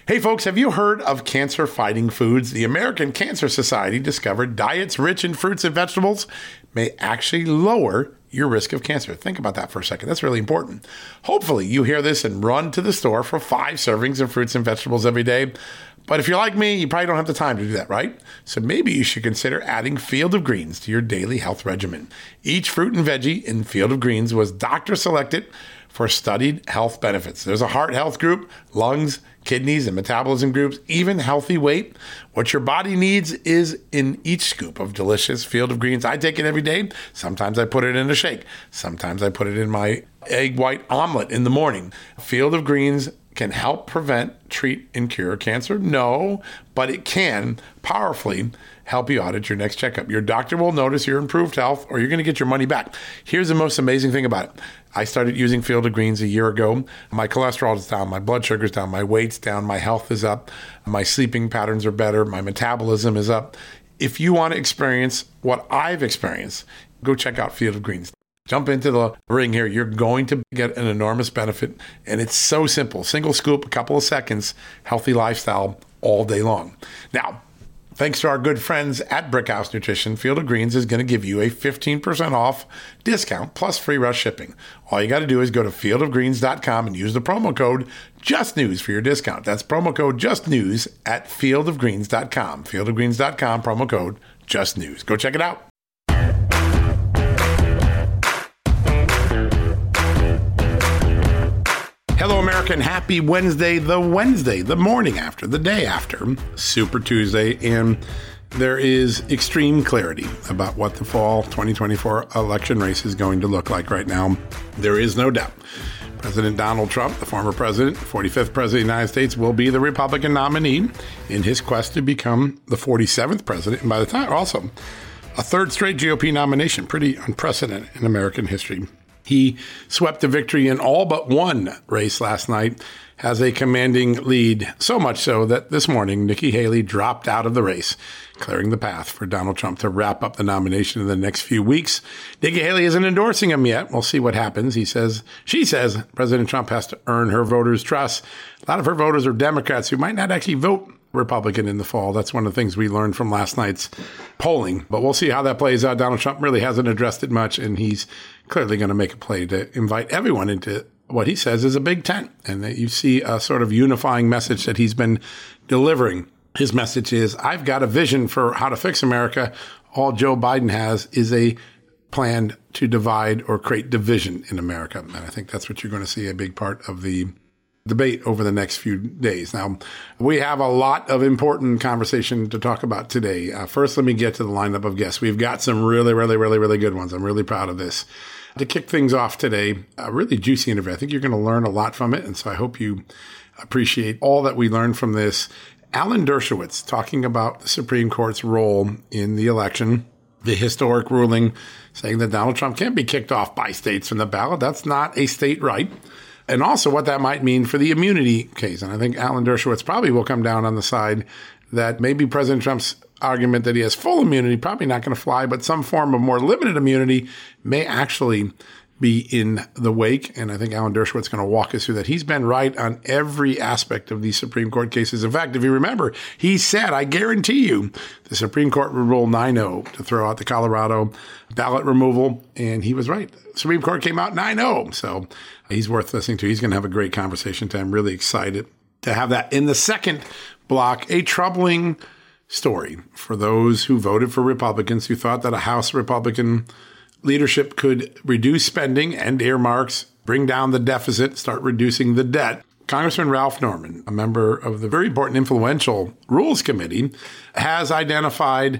Hey folks, have you heard of cancer-fighting foods? The American Cancer Society discovered diets rich in fruits and vegetables may actually lower your risk of cancer. Think about that for a second. That's really important. Hopefully you hear this and run to the store for 5 servings of fruits and vegetables every day. But if you're like me, you probably don't have the time to do that, right? So maybe you should consider adding Field of Greens to your daily health regimen. Each fruit and veggie in Field of Greens was doctor selected for studied health benefits. There's a heart health group, lungs, kidneys, and metabolism groups, even healthy weight. What your body needs is in each scoop of delicious Field of Greens. I take it every day. Sometimes I put it in a shake. Sometimes I put it in my egg white omelet in the morning. Field of Greens can help prevent, treat, and cure cancer? No, but it can powerfully help you out at your next checkup. Your doctor will notice your improved health, or you're going to get your money back. Here's the most amazing thing about it. I started using Field of Greens a year ago. My cholesterol is down, my blood sugar's down, my weight's down, my health is up, my sleeping patterns are better, my metabolism is up. If you want to experience what I've experienced, go check out Field of Greens. Jump into the ring here. You're going to get an enormous benefit, and it's so simple. Single scoop, a couple of seconds, healthy lifestyle all day long. Now, thanks to our good friends at Brickhouse Nutrition, Field of Greens is going to give you a 15% off discount plus free rush shipping. All you got to do is go to fieldofgreens.com and use the promo code JUSTNEWS for your discount. That's promo code JUSTNEWS at fieldofgreens.com. Fieldofgreens.com, promo code JUSTNEWS. Go check it out. Hello, American. Happy Wednesday, the morning after, the day after Super Tuesday. And there is extreme clarity about what the fall 2024 election race is going to look like right now. There is no doubt. President Donald Trump, the former president, 45th president of the United States, will be the Republican nominee in his quest to become the 47th president. And by the time, also a third straight GOP nomination, pretty unprecedented in American history. He swept the victory in all but one race last night, has a commanding lead, so much so that this morning Nikki Haley dropped out of the race, clearing the path for Donald Trump to wrap up the nomination in the next few weeks. Nikki Haley isn't endorsing him yet. We'll see what happens. She says President Trump has to earn her voters' trust. A lot of her voters are Democrats who might not actually vote Republican in the fall. That's one of the things we learned from last night's polling. But we'll see how that plays out. Donald Trump really hasn't addressed it much, and he's clearly going to make a play to invite everyone into what he says is a big tent, and that you see a sort of unifying message that he's been delivering. His message is, I've got a vision for how to fix America. All Joe Biden has is a plan to divide or create division in America. And I think that's what you're going to see a big part of the debate over the next few days. Now, we have a lot of important conversation to talk about today. First, let me get to the lineup of guests. We've got some really good ones. I'm really proud of this. To kick things off today, a really juicy interview. I think you're going to learn a lot from it, and so I hope you appreciate all that we learned from this. Alan Dershowitz talking about the Supreme Court's role in the election, the historic ruling saying that Donald Trump can't be kicked off by states from the ballot. That's not a state right. And also what that might mean for the immunity case. And I think Alan Dershowitz probably will come down on the side that maybe President Trump's argument that he has full immunity, probably not going to fly, but some form of more limited immunity may actually be in the wake. And I think Alan Dershowitz is going to walk us through that. He's been right on every aspect of these Supreme Court cases. In fact, if you remember, he said, I guarantee you, the Supreme Court would rule 9-0 to throw out the Colorado ballot removal. And he was right. The Supreme Court came out 9-0. So he's worth listening to. He's going to have a great conversation today. I'm really excited to have that. In the second block, a troubling story for those who voted for Republicans, who thought that a House Republican leadership could reduce spending and earmarks, bring down the deficit, start reducing the debt. Congressman Ralph Norman, a member of the very important influential Rules Committee, has identified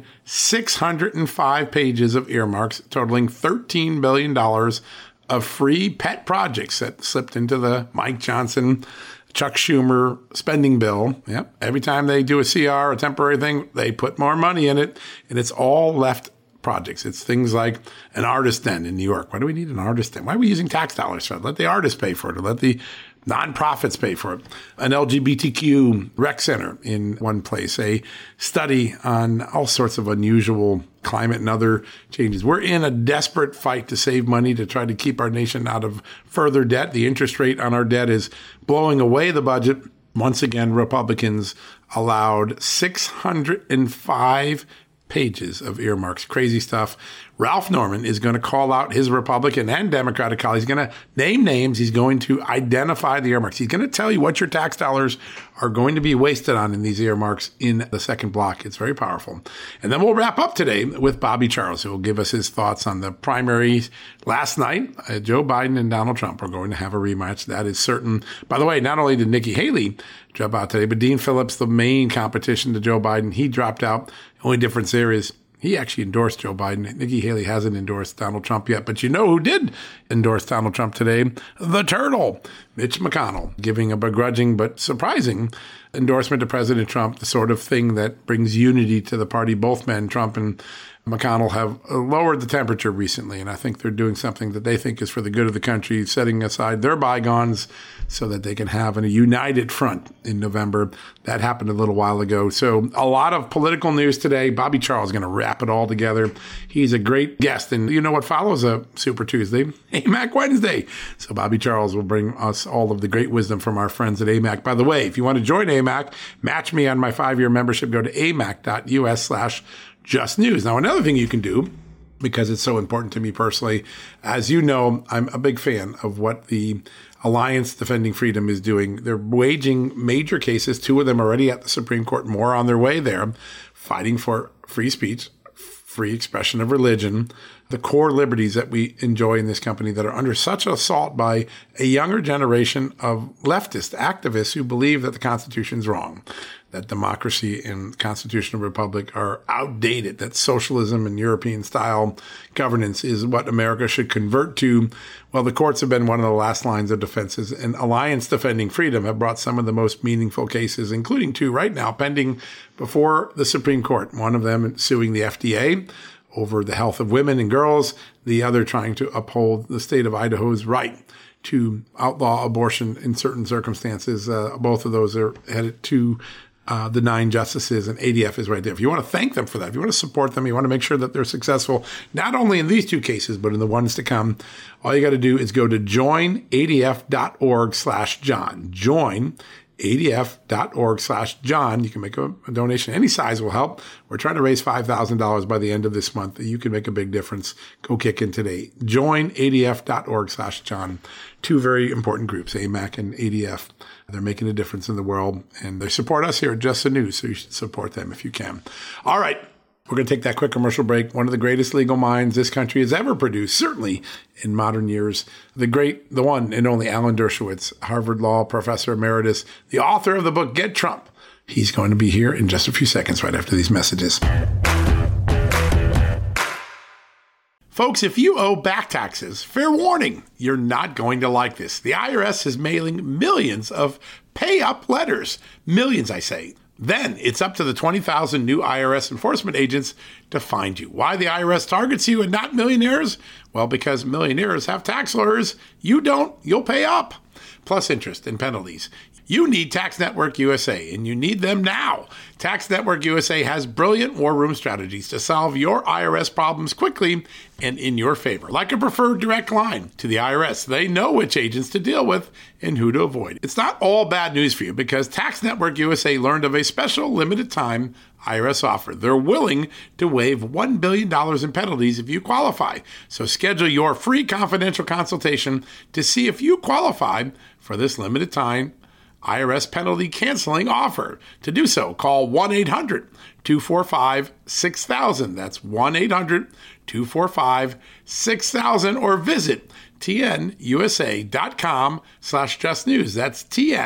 605 pages of earmarks totaling $13 billion of free pet projects that slipped into the Mike Johnson, Chuck Schumer spending bill. Yep. Every time they do a CR, a temporary thing, they put more money in it, and it's all left projects. It's things like an artist den in New York. Why do we need an artist den? Why are we using tax dollars for it? Let the artists pay for it, or let the nonprofits pay for it. An LGBTQ rec center in one place, a study on all sorts of unusual climate and other changes. We're in a desperate fight to save money to try to keep our nation out of further debt. The interest rate on our debt is blowing away the budget. Once again, Republicans allowed 605 pages of earmarks. Crazy stuff. Ralph Norman is going to call out his Republican and Democratic colleagues. He's going to name names. He's going to identify the earmarks. He's going to tell you what your tax dollars are going to be wasted on in these earmarks in the second block. It's very powerful. And then we'll wrap up today with Bobby Charles, who will give us his thoughts on the primaries last night. Joe Biden and Donald Trump are going to have a rematch. That is certain. By the way, not only did Nikki Haley drop out today, but Dean Phillips, the main competition to Joe Biden, he dropped out. The only difference there is he actually endorsed Joe Biden. Nikki Haley hasn't endorsed Donald Trump yet. But you know who did endorse Donald Trump today? The turtle, Mitch McConnell, giving a begrudging but surprising endorsement to President Trump, the sort of thing that brings unity to the party. Both men, Trump and McConnell, have lowered the temperature recently, and I think they're doing something that they think is for the good of the country, setting aside their bygones so that they can have a united front in November. That happened a little while ago. So a lot of political news today. Bobby Charles is going to wrap it all together. He's a great guest, and you know what follows a Super Tuesday? AMAC Wednesday. So Bobby Charles will bring us all of the great wisdom from our friends at AMAC. By the way, if you want to join AMAC, match me on my 5-year membership. Go to amac.us/Just News. Now, another thing you can do, because it's so important to me personally, as you know, I'm a big fan of what the Alliance Defending Freedom is doing. They're waging major cases, 2 of them already at the Supreme Court, more on their way there, fighting for free speech, free expression of religion, the core liberties that we enjoy in this company that are under such assault by a younger generation of leftist activists who believe that the Constitution's wrong, that democracy and constitutional republic are outdated, that socialism and European-style governance is what America should convert to. Well, the courts have been one of the last lines of defenses, and Alliance Defending Freedom have brought some of the most meaningful cases, including 2 right now pending before the Supreme Court. One of them suing the FDA over the health of women and girls, the other trying to uphold the state of Idaho's right to outlaw abortion in certain circumstances. Both of those are headed to the 9 justices, and ADF is right there. If you want to thank them for that, if you want to support them, you want to make sure that they're successful, not only in these 2 cases, but in the ones to come, all you got to do is go to joinadf.org/John. Joinadf.org/John. You can make a donation. Any size will help. We're trying to raise $5,000 by the end of this month. You can make a big difference. Go kick in today. Joinadf.org/John. 2 very important groups, AMAC and ADF. They're making a difference in the world, and they support us here at Just the News, so you should support them if you can. All right. We're going to take that quick commercial break. One of the greatest legal minds this country has ever produced, certainly in modern years. The one and only Alan Dershowitz, Harvard Law Professor Emeritus, the author of the book, Get Trump. He's going to be here in just a few seconds right after these messages. Folks, if you owe back taxes, fair warning, you're not going to like this. The IRS is mailing millions of pay-up letters. Millions, I say. Then it's up to the 20,000 new IRS enforcement agents to find you. Why the IRS targets you and not millionaires? Well, because millionaires have tax lawyers. You don't, you'll pay up. Plus interest and penalties. You need Tax Network USA, and you need them now. Tax Network USA has brilliant war room strategies to solve your IRS problems quickly and in your favor. Like a preferred direct line to the IRS, they know which agents to deal with and who to avoid. It's not all bad news for you because Tax Network USA learned of a special limited time IRS offer. They're willing to waive $1 billion in penalties if you qualify. So schedule your free confidential consultation to see if you qualify for this limited time IRS penalty canceling offer. To do so, call 1-800-245-6000. That's 1-800-245-6000 or visit tnusa.com/justnews. That's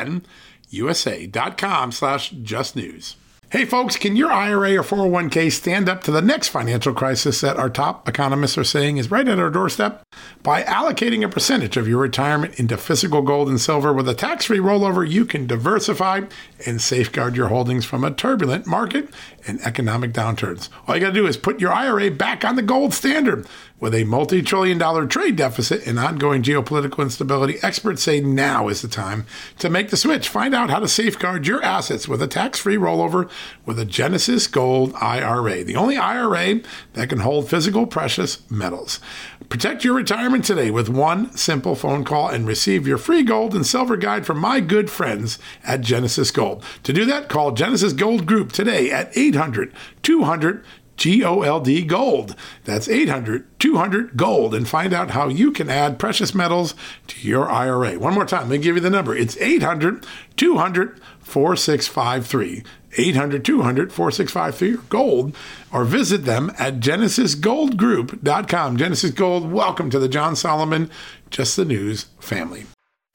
tnusa.com/justnews. Hey folks, can your IRA or 401k stand up to the next financial crisis that our top economists are saying is right at our doorstep? By allocating a percentage of your retirement into physical gold and silver with a tax-free rollover, you can diversify and safeguard your holdings from a turbulent market and economic downturns. All you got to do is put your IRA back on the gold standard. With a multi-trillion-dollar trade deficit and ongoing geopolitical instability, experts say now is the time to make the switch. Find out how to safeguard your assets with a tax-free rollover with a Genesis Gold IRA, the only IRA that can hold physical precious metals. Protect your retirement today with one simple phone call and receive your free gold and silver guide from my good friends at Genesis Gold. To do that, call Genesis Gold Group today at 800-200-GOLD Gold. That's 800-200-GOLD, and find out how you can add precious metals to your IRA. One more time, let me give you the number. It's 800-200-4653. 800-200-4653 gold, or visit them at genesisgoldgroup.com. Genesis Gold, welcome to the John Solomon Just the News family.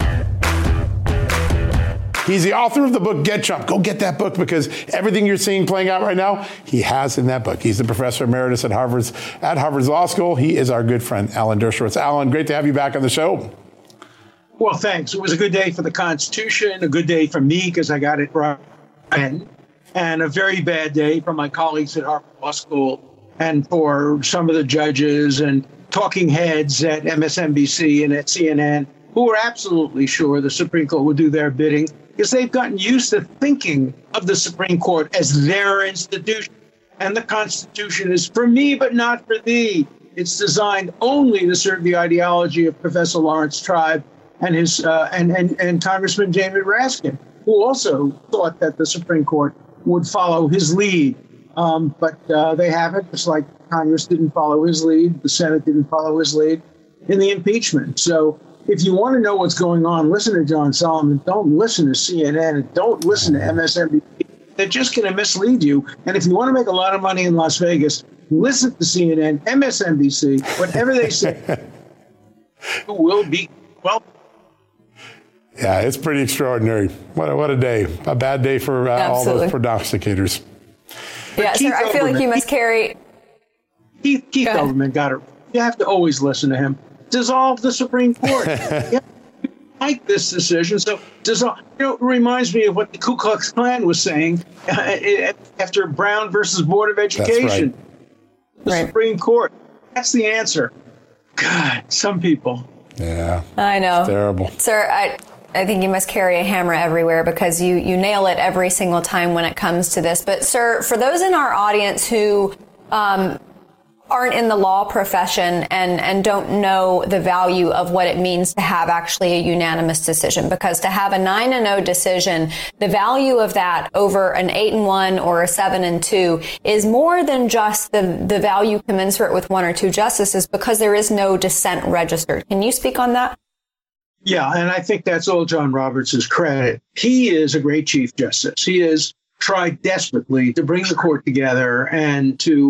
He's the author of the book, Get Trump. Go get that book, because everything you're seeing playing out right now, he has in that book. He's the professor emeritus at Harvard's Law School. He is our good friend, Alan Dershowitz. Alan, great to have you back on the show. Well, thanks. It was a good day for the Constitution, a good day for me because I got it right, and a very bad day for my colleagues at Harvard Law School and for some of the judges and talking heads at MSNBC and at CNN who were absolutely sure the Supreme Court would do their bidding, because they've gotten used to thinking of the Supreme Court as their institution. And the Constitution is for me, but not for thee. It's designed only to serve the ideology of Professor Lawrence Tribe and his and Congressman David Raskin, who also thought that the Supreme Court would follow his lead. But they haven't, just like Congress didn't follow his lead, the Senate didn't follow his lead in the impeachment. So if you want to know what's going on, listen to John Solomon. Don't listen to CNN and don't listen to MSNBC. They're just going to mislead you. And if you want to make a lot of money in Las Vegas, listen to CNN, MSNBC, whatever they say, you will be well. Yeah, it's pretty extraordinary. What a day. A bad day for all those prognosticators. Yeah, sir, I feel like you must carry... Keith Olbermann got it. You have to always listen to him. Dissolve the Supreme Court. Yeah, like this decision. So dissolve. It reminds me of what the Ku Klux Klan was saying after Brown versus Board of Education. That's right. The Supreme Court. That's the answer. God, some people. Yeah. I know. It's terrible. Sir, I think you must carry a hammer everywhere, because you nail it every single time when it comes to this. But, sir, for those in our audience who aren't in the law profession and don't know the value of what it means to have actually a unanimous decision, because to have a 9-0 decision, the value of that over an 8-1 or a 7-2 is more than just the value commensurate with one or two justices, because there is no dissent registered. Can you speak on that? Yeah, and I think that's all John Roberts' credit. He is a great Chief Justice. He has tried desperately to bring the court together and to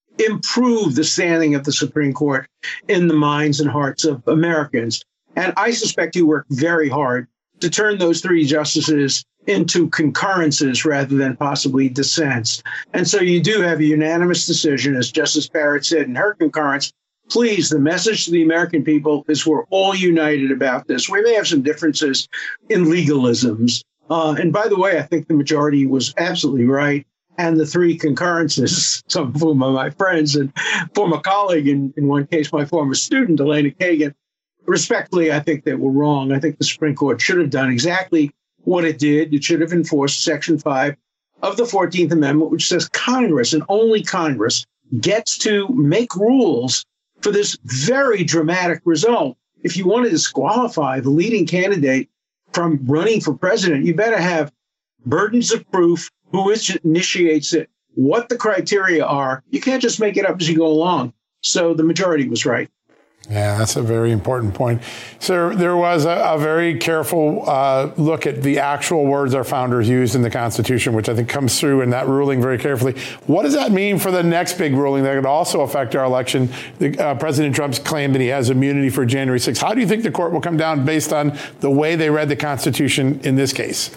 improve the standing of the Supreme Court in the minds and hearts of Americans. And I suspect he worked very hard to turn those three justices into concurrences rather than possibly dissents. And so you do have a unanimous decision, as Justice Barrett said in her concurrence. Please, the message to the American people is we're all united about this. We may have some differences in legalisms. And by the way, I think the majority was absolutely right. And the three concurrences, some of whom are my friends and former colleague, in one case, my former student, Elena Kagan, respectfully, I think they were wrong. I think the Supreme Court should have done exactly what it did. It should have enforced Section 5 of the 14th Amendment, which says Congress, and only Congress, gets to make rules for this very dramatic result. If you want to disqualify the leading candidate from running for president, you better have burdens of proof, who initiates it, what the criteria are. You can't just make it up as you go along. So the majority was right. Yeah, that's a very important point. Sir, there was a very careful look at the actual words our founders used in the Constitution, which I think comes through in that ruling very carefully. What does that mean for the next big ruling that could also affect our election? President Trump's claim that he has immunity for January 6th. How do you think the court will come down based on the way they read the Constitution in this case?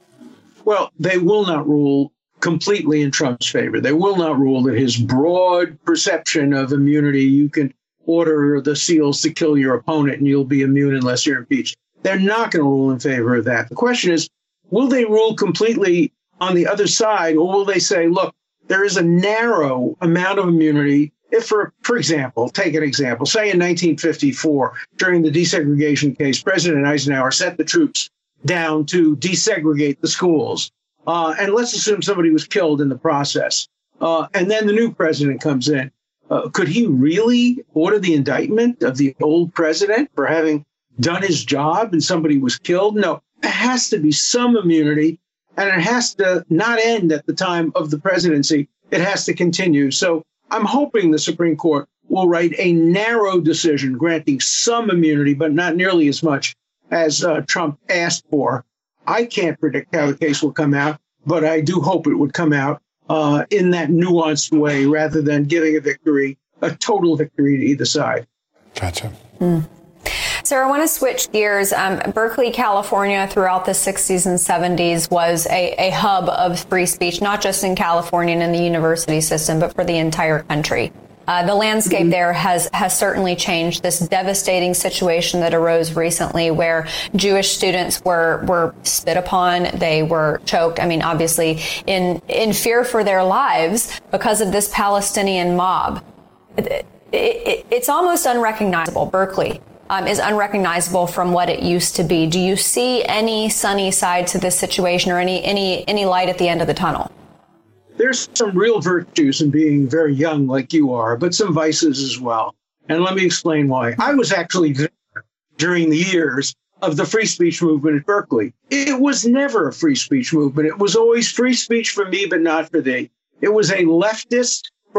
Well, they will not rule completely in Trump's favor. They will not rule that his broad perception of immunity, you can order the SEALs to kill your opponent and you'll be immune unless you're impeached. They're not going to rule in favor of that. The question is, will they rule completely on the other side, or will they say, look, there is a narrow amount of immunity if, for example, take an example, say in 1954, during the desegregation case, President Eisenhower sent the troops down to desegregate the schools. and let's assume somebody was killed in the process, and then the new president comes in. Could he really order the indictment of the old president for having done his job and somebody was killed? No, it has to be some immunity, and it has to not end at the time of the presidency. It has to continue. So I'm hoping the Supreme Court will write a narrow decision granting some immunity, but not nearly as much as Trump asked for. I can't predict how the case will come out, but I do hope it would come out in that nuanced way rather than giving a total victory to either side. Gotcha. So I want to switch gears. Berkeley, California, throughout the 60s and 70s was a hub of free speech, not just in California and in the university system, but for the entire country. The landscape there has certainly changed. This devastating situation that arose recently where Jewish students were spit upon, they were choked. I mean, obviously in fear for their lives because of this Palestinian mob. It's almost unrecognizable. Berkeley is unrecognizable from what it used to be. Do you see any sunny side to this situation or any light at the end of the tunnel? There's some real virtues in being very young like you are, but some vices as well. And let me explain why. I was actually there during the years of the free speech movement at Berkeley. It was never a free speech movement. It was always free speech for me, but not for thee. It was a leftist,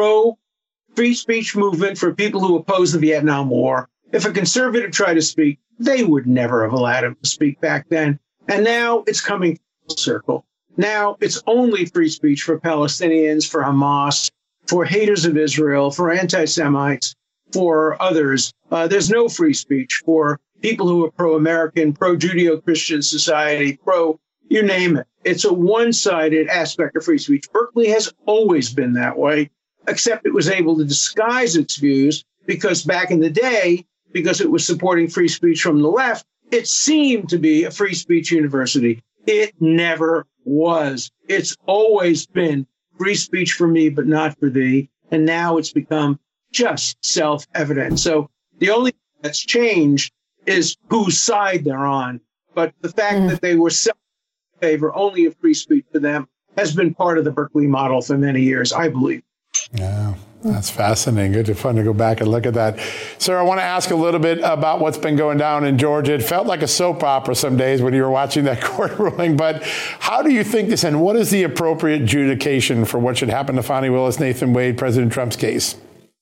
pro-free speech movement for people who oppose the Vietnam War. If a conservative tried to speak, they would never have allowed him to speak back then. And now it's coming full circle. Now it's only free speech for Palestinians, for Hamas, for haters of Israel, for anti-Semites, for others. There's no free speech for people who are pro-American, pro-Judeo-Christian society, you name it. It's a one-sided aspect of free speech. Berkeley has always been that way, except it was able to disguise its views because back in the day, because it was supporting free speech from the left, it seemed to be a free speech university. It never was. It's always been free speech for me, but not for thee. And now it's become just self-evident. So the only thing that's changed is whose side they're on. But the fact that they were in favor only of free speech for them has been part of the Berkeley model for many years, I believe. Yeah. That's fascinating. Good, fun to go back and look at that. Sir, I want to ask a little bit about what's been going down in Georgia. It felt like a soap opera some days when you were watching that court ruling, but how do you think this, and what is the appropriate adjudication for what should happen to Fani Willis, Nathan Wade, President Trump's case?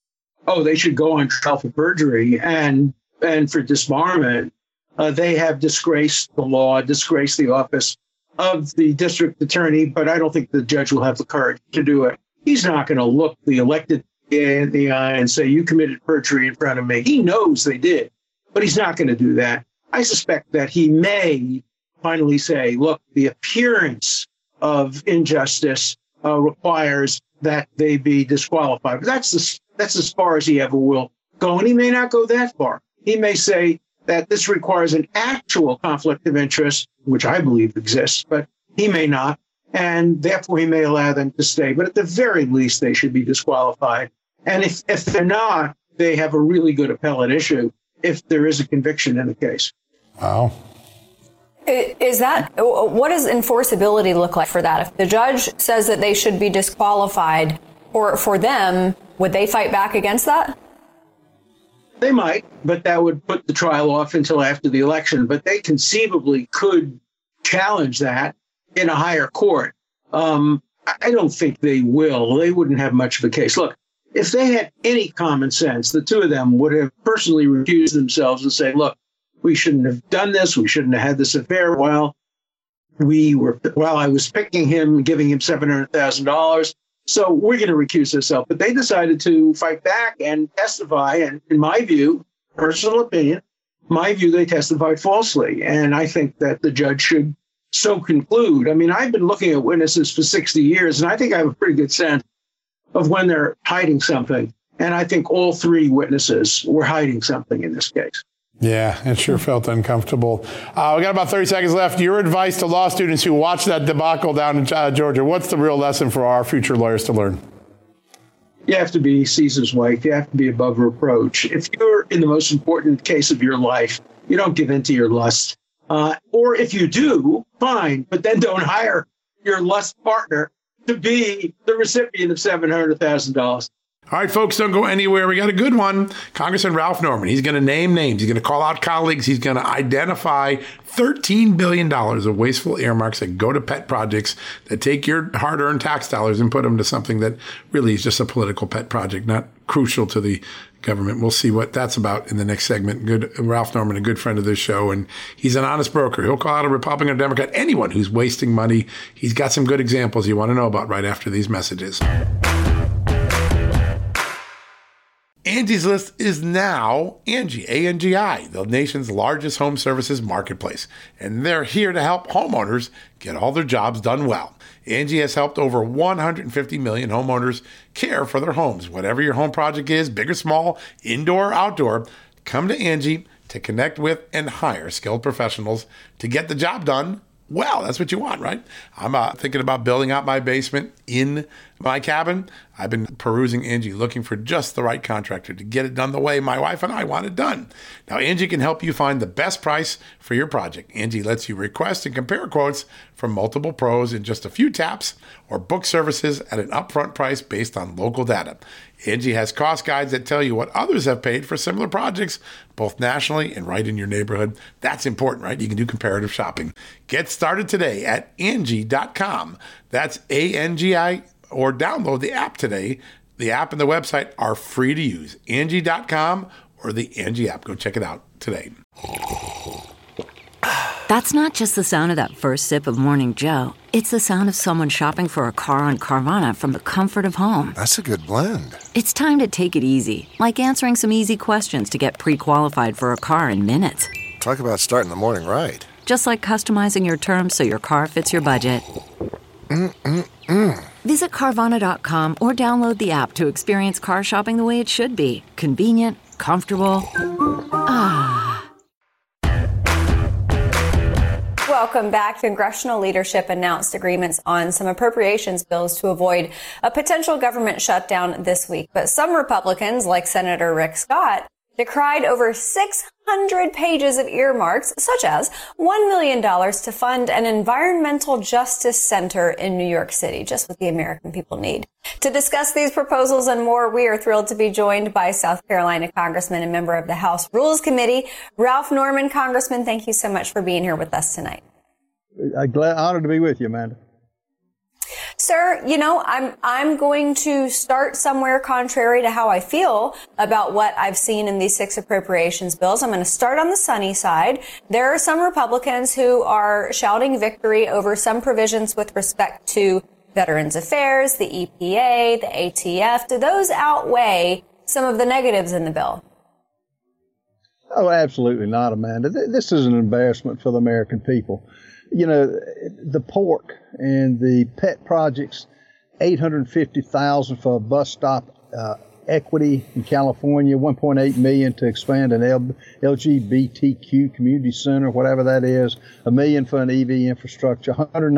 Oh, they should go on trial for perjury and for disbarment. They have disgraced the law, disgraced the office of the district attorney, but I don't think the judge will have the courage to do it. He's not going to look the elected in the eye and say, you committed perjury in front of me. He knows they did, but he's not going to do that. I suspect that he may finally say, look, the appearance of injustice requires that they be disqualified. But that's as far as he ever will go. And he may not go that far. He may say that this requires an actual conflict of interest, which I believe exists, but he may not. And therefore, he may allow them to stay. But at the very least, they should be disqualified. And if they're not, they have a really good appellate issue if there is a conviction in the case. Wow. What does enforceability look like for that? If the judge says that they should be disqualified for them, would they fight back against that? They might, but that would put the trial off until after the election. But they conceivably could challenge that in a higher court. I don't think they will. They wouldn't have much of a case. Look, if they had any common sense, the two of them would have personally recused themselves and say, look, we shouldn't have done this. We shouldn't have had this affair while I was picking him, giving him $700,000. So we're going to recuse ourselves. But they decided to fight back and testify. And in my view, personal opinion, they testified falsely. And I think that the judge should so conclude. I mean, I've been looking at witnesses for 60 years, and I think I have a pretty good sense of when they're hiding something. And I think all three witnesses were hiding something in this case. Yeah, it sure felt uncomfortable. We got about 30 seconds left. Your advice to law students who watch that debacle down in Georgia, what's the real lesson for our future lawyers to learn? You have to be Caesar's wife. You have to be above reproach. If you're in the most important case of your life, you don't give in to your lust. Or if you do, fine, but then don't hire your lust partner to be the recipient of $700,000. All right, folks, don't go anywhere. We got a good one. Congressman Ralph Norman, he's going to name names. He's going to call out colleagues. He's going to identify $13 billion of wasteful earmarks that go to pet projects that take your hard-earned tax dollars and put them to something that really is just a political pet project, not crucial to the government. We'll see what that's about in the next segment. Good Ralph Norman, a good friend of this show, and he's an honest broker. He'll call out a Republican or Democrat, anyone who's wasting money. He's got some good examples you want to know about right after these messages. Angie's List is now Angie, A-N-G-I, the nation's largest home services marketplace. And they're here to help homeowners get all their jobs done well. Angie has helped over 150 million homeowners care for their homes. Whatever your home project is, big or small, indoor or outdoor, come to Angie to connect with and hire skilled professionals to get the job done well. That's what you want, right? I'm thinking about building out my basement in my cabin. I've been perusing Angie, looking for just the right contractor to get it done the way my wife and I want it done. Now, Angie can help you find the best price for your project. Angie lets you request and compare quotes from multiple pros in just a few taps or book services at an upfront price based on local data. Angie has cost guides that tell you what others have paid for similar projects, both nationally and right in your neighborhood. That's important, right? You can do comparative shopping. Get started today at Angie.com. That's A-N-G-I, or download the app today. The app and the website are free to use. Angie.com or the Angie app. Go check it out today. That's not just the sound of that first sip of Morning Joe. It's the sound of someone shopping for a car on Carvana from the comfort of home. That's a good blend. It's time to take it easy, like answering some easy questions to get pre-qualified for a car in minutes. Talk about starting the morning right. Just like customizing your terms so your car fits your budget. Visit Carvana.com or download the app to experience car shopping the way it should be. Convenient, comfortable. Welcome back. Congressional leadership announced agreements on some appropriations bills to avoid a potential government shutdown this week. But some Republicans, like Senator Rick Scott, decried over 600 pages of earmarks, such as $1 million to fund an environmental justice center in New York City, just what the American people need. To discuss these proposals and more, we are thrilled to be joined by South Carolina Congressman and member of the House Rules Committee, Ralph Norman. Congressman, thank you so much for being here with us tonight. Honored to be with you, Amanda. Sir, you know, I'm going to start somewhere contrary to how I feel about what I've seen in these 6 appropriations bills. I'm going to start on the sunny side. There are some Republicans who are shouting victory over some provisions with respect to Veterans Affairs, the EPA, the ATF. Do those outweigh some of the negatives in the bill? Oh, absolutely not, Amanda. This is an embarrassment for the American people. You know, the pork and the pet projects, $850,000 for a bus stop equity in California, $1.8 million to expand an LGBTQ community center, whatever that is, $1 million for an EV infrastructure,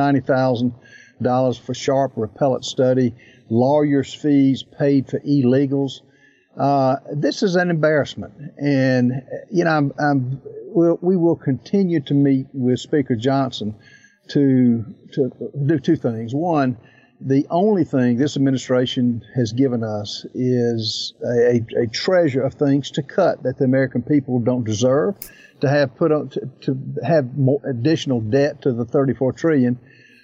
$190,000 for sharp repellent study, lawyers' fees paid for illegals. This is an embarrassment, and you know, we will continue to meet with Speaker Johnson to do 2 things. One, the only thing this administration has given us is a treasure of things to cut that the American people don't deserve, to have put on to have more additional debt to the $34 trillion,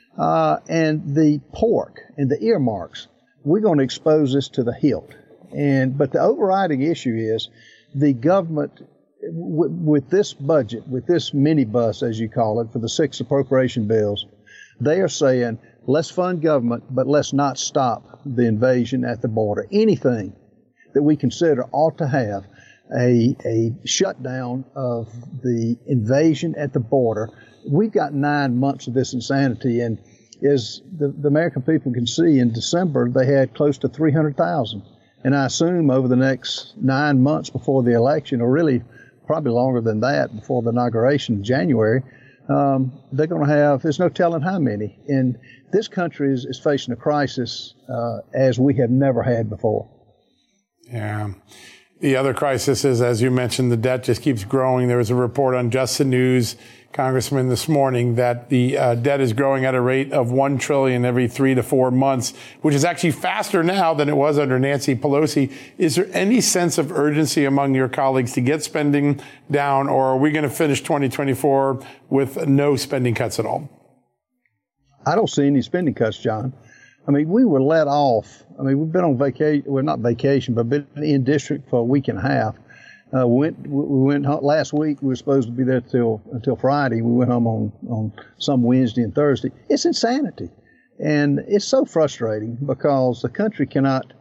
and the pork and the earmarks. We're going to expose this to the hilt. But the overriding issue is the government, with this budget, with this minibus, as you call it, for the 6 appropriation bills, they are saying, let's fund government, but let's not stop the invasion at the border. Anything that we consider ought to have a shutdown of the invasion at the border. We've got 9 months of this insanity, and as the American people can see, in December, they had close to 300,000. And I assume over the next 9 months before the election, or really probably longer than that, before the inauguration in January, they're going to have, there's no telling how many. And this country is facing a crisis as we have never had before. Yeah. The other crisis is, as you mentioned, the debt just keeps growing. There was a report on Just the News Congressman, this morning that the debt is growing at a rate of $1 trillion every 3 to 4 months, which is actually faster now than it was under Nancy Pelosi. Is there any sense of urgency among your colleagues to get spending down, or are we going to finish 2024 with no spending cuts at all? I don't see any spending cuts, John. I mean, we were let off. I mean, we've been on vacation, well, not vacation, but been in district for a week and a half. We went last week. We were supposed to be there until Friday. We went home on some Wednesday and Thursday. It's insanity, and it's so frustrating because the country cannot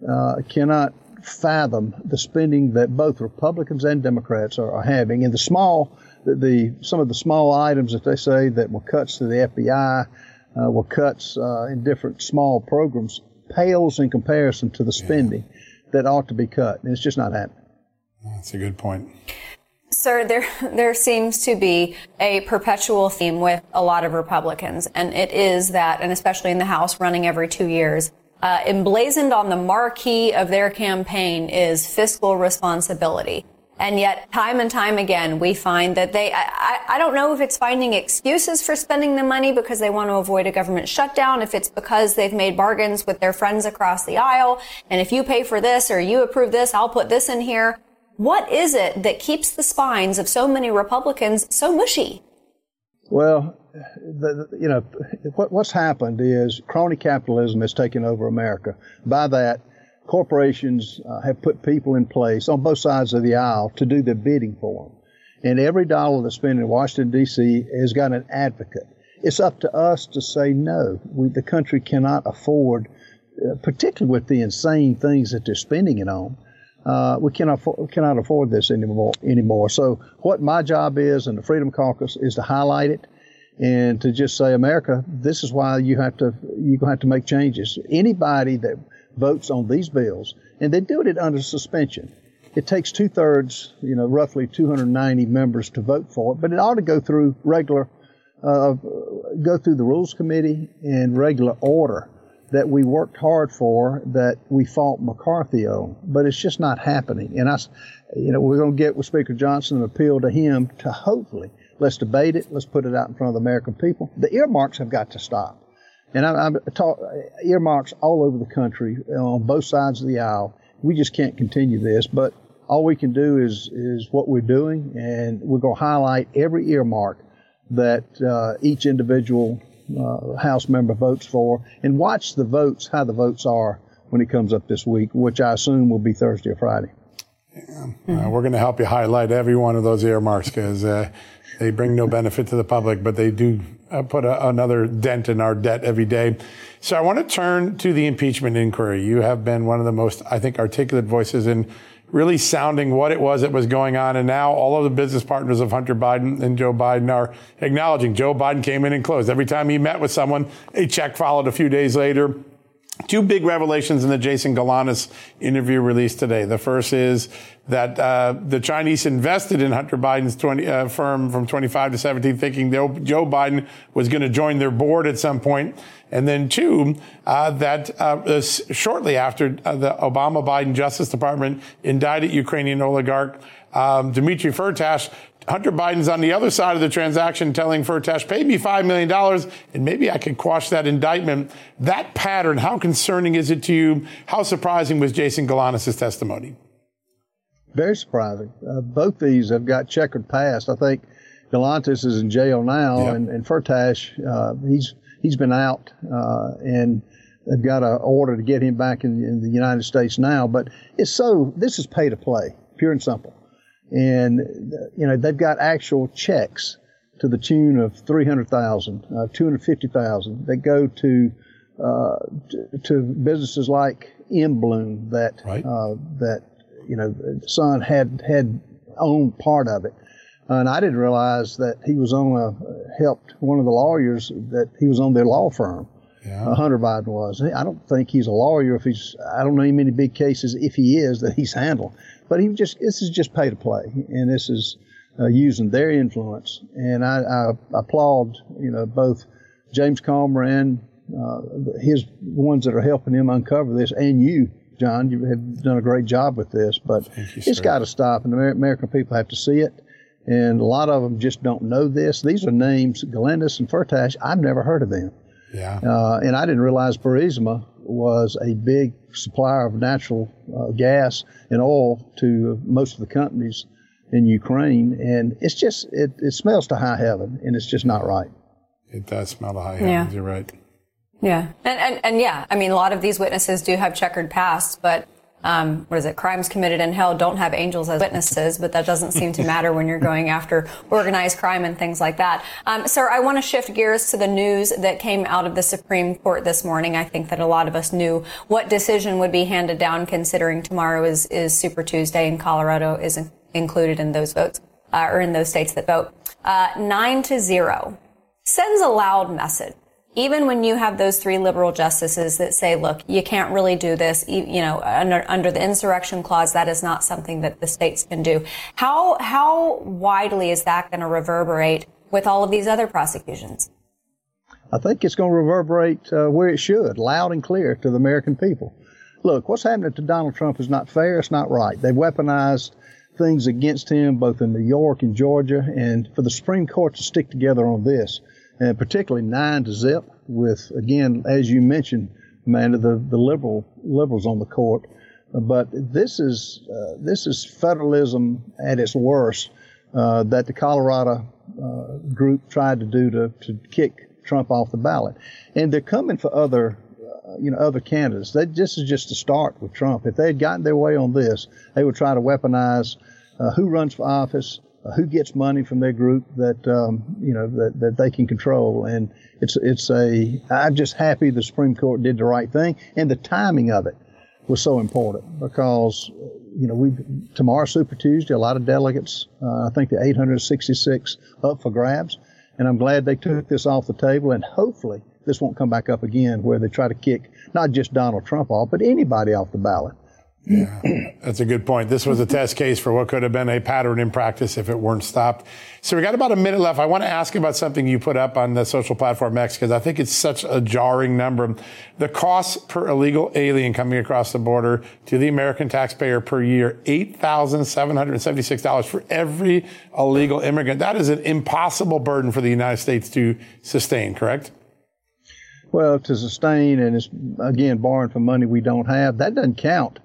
fathom the spending that both Republicans and Democrats are having. And some of the small items that they say that were cuts to the FBI, were cuts in different small programs, pales in comparison to the spending that ought to be cut. And it's just not happening. That's a good point. Sir, there seems to be a perpetual theme with a lot of Republicans, and it is that, and especially in the House running every 2 years, emblazoned on the marquee of their campaign is fiscal responsibility. And yet, time and time again, we find that I don't know if it's finding excuses for spending the money because they want to avoid a government shutdown, if it's because they've made bargains with their friends across the aisle, and if you pay for this or you approve this, I'll put this in here. What is it that keeps the spines of so many Republicans so mushy? Well, what's happened is crony capitalism has taken over America. By that, corporations have put people in place on both sides of the aisle to do their bidding for them. And every dollar that's spent in Washington, D.C. has got an advocate. It's up to us to say no. The country cannot afford, particularly with the insane things that they're spending it on. We cannot afford this anymore. So what my job is, and the Freedom Caucus, is to highlight it and to just say, America, this is why you're going to have to make changes. Anybody that votes on these bills, and they do it under suspension. It takes 2/3, roughly 290 members to vote for it, but it ought to go through go through the Rules Committee in regular order that we worked hard for, that we fought McCarthy on, but it's just not happening. And we're going to get with Speaker Johnson and appeal to him to hopefully, let's debate it, let's put it out in front of the American people. The earmarks have got to stop. And I'm earmarks all over the country on both sides of the aisle. We just can't continue this, but all we can do is what we're doing, and we're going to highlight every earmark that each individual House member votes for, and watch the votes, how the votes are when it comes up this week, which I assume will be Thursday or Friday. Yeah. We're going to help you highlight every one of those earmarks because they bring no benefit to the public, but they do put another dent in our debt every day. So I want to turn to the impeachment inquiry. You have been one of the most, I think, articulate voices in really sounding what it was that was going on. And now all of the business partners of Hunter Biden and Joe Biden are acknowledging Joe Biden came in and closed. Every time he met with someone, a check followed a few days later. Two big revelations in the Jason Galanis interview released today. The first is that the Chinese invested in Hunter Biden's firm from 25 to 17, thinking Joe Biden was going to join their board at some point. And then two, that shortly after the Obama-Biden Justice Department indicted Ukrainian oligarch Dmitry Firtash, Hunter Biden's on the other side of the transaction telling Firtash, pay me $5 million and maybe I can quash that indictment. That pattern, how concerning is it to you? How surprising was Jason Galanis' testimony? Very surprising. Both these have got checkered past. I think Galanis is in jail now, yeah. and Firtash, he's been out, and they've got an order to get him back in the United States now. But this is pay to play, pure and simple. And, they've got actual checks to the tune of $300,000, $250,000 that go to businesses like M. Bloom that, right. Son had owned part of it. And I didn't realize that he was helped one of the lawyers, that he was on their law firm. Yeah. Hunter Biden was. I don't think he's a lawyer I don't know many big cases, if he is, that he's handled. But this is just pay to play, and this is using their influence. And I applaud, both James Comer and his ones that are helping him uncover this, and you, John, you have done a great job with this. But it's got to stop, and the American people have to see it. And a lot of them just don't know this. These are names, Galindez and Firtash, I've never heard of them. Yeah. And I didn't realize Burisma was a big supplier of natural gas and oil to most of the companies in Ukraine. And it's just, it smells to high heaven, and it's just not right. It does smell to high heavens. You're right. Yeah. And yeah, I mean, a lot of these witnesses do have checkered pasts, but what is it? Crimes committed in hell don't have angels as witnesses, but that doesn't seem to matter when you're going after organized crime and things like that. Sir, I want to shift gears to the news that came out of the Supreme Court this morning. I think that a lot of us knew what decision would be handed down, considering tomorrow is Super Tuesday and Colorado is included in those votes, or in those states that vote. 9-0 sends a loud message. Even when you have those three liberal justices that say, look, you can't really do this, under the insurrection clause, that is not something that the states can do. How widely is that going to reverberate with all of these other prosecutions? I think it's going to reverberate where it should, loud and clear to the American people. Look, what's happening to Donald Trump is not fair. It's not right. They've weaponized things against him, both in New York and Georgia, and for the Supreme Court to stick together on this, and particularly 9-0 with, again, as you mentioned, Amanda, the liberals on the court. But this is federalism at its worst that the Colorado group tried to do to kick Trump off the ballot. And they're coming for other candidates. This is just a start with Trump. If they had gotten their way on this, they would try to weaponize who runs for office, who gets money from their group that they can control. And I'm just happy the Supreme Court did the right thing, and the timing of it was so important because tomorrow's Super Tuesday, a lot of delegates, I think the 866 up for grabs, and I'm glad they took this off the table, and hopefully this won't come back up again where they try to kick not just Donald Trump off, but anybody off the ballot. Yeah, that's a good point. This was a test case for what could have been a pattern in practice if it weren't stopped. So we got about a minute left. I want to ask about something you put up on the social platform X, because I think it's such a jarring number. The cost per illegal alien coming across the border to the American taxpayer per year, $8,776 for every illegal immigrant. That is an impossible burden for the United States to sustain, correct? Well, to sustain, and it's, again, borrowing from money we don't have, that doesn't count.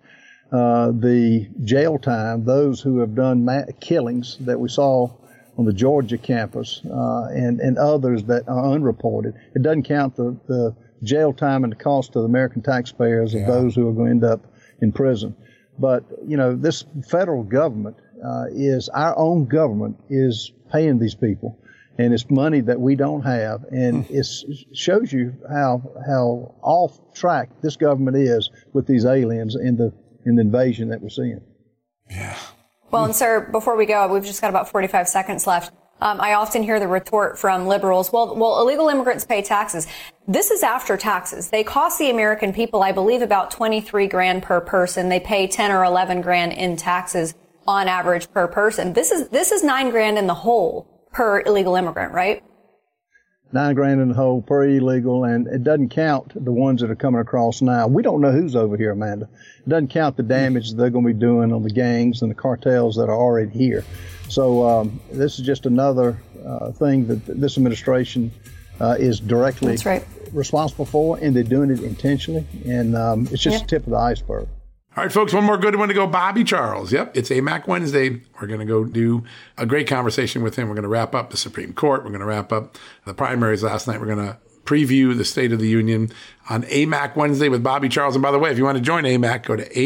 The jail time, those who have done killings that we saw on the Georgia campus, and others that are unreported. It doesn't count the jail time and the cost to the American taxpayers of those who are going to end up in prison. But, this federal government our own government is paying these people. And it's money that we don't have. And it shows you how off track this government is with these aliens in the invasion that we're seeing. Yeah. Well, and sir, before we go, we've just got about 45 seconds left. I often hear the retort from liberals, well, illegal immigrants pay taxes. This is after taxes. They cost the American people, I believe, about $23,000 per person. They pay 10 or 11 grand in taxes on average per person. This is $9,000 in the hole per illegal immigrant, right? $9,000 in the hole per illegal, and it doesn't count the ones that are coming across now. We don't know who's over here, Amanda. It doesn't count the damage they're going to be doing on the gangs and the cartels that are already here. So this is just another thing that this administration is directly responsible for, and they're doing it intentionally, and it's just the tip of the iceberg. All right, folks, one more good one to go. Bobby Charles. Yep, it's AMAC Wednesday. We're going to go do a great conversation with him. We're going to wrap up the Supreme Court. We're going to wrap up the primaries last night. We're going to preview the State of the Union on AMAC Wednesday with Bobby Charles. And by the way, if you want to join AMAC, go to